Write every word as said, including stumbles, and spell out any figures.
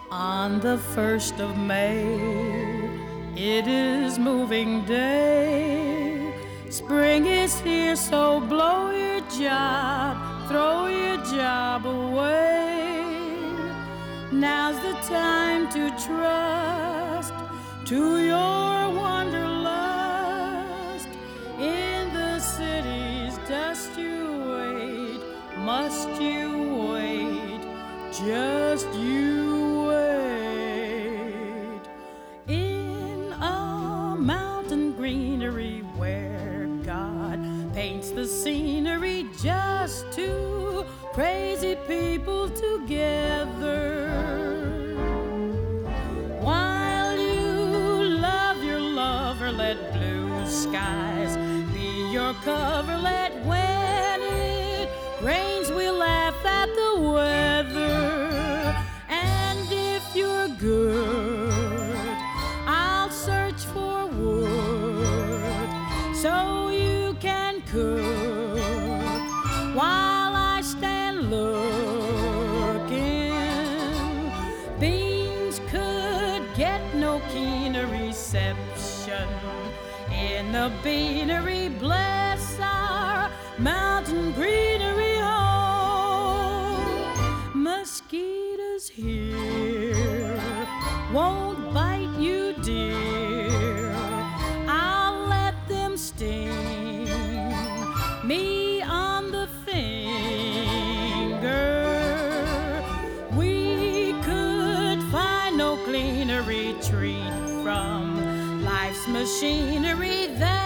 On the first of May, it is moving day. Spring is here, so blow your job, throw your job away. Now's the time to trust to your wanderlust. In the city's dust you wait, must you wait, just you wait. In a mountain greenery where God paints the scenery, just two crazy people together. While you love your lover, let blue skies be your cover. Let when it rains we'll laugh at the weather. And if you're good, I'll search for wood so you can cook while I stand looking. Beans could get no keener reception in the beanery. Bless our mountain greenery home. Mosquitoes here won't bite you, dear. I'll let them sting me on the finger. We could find no cleaner retreat from life's machinery than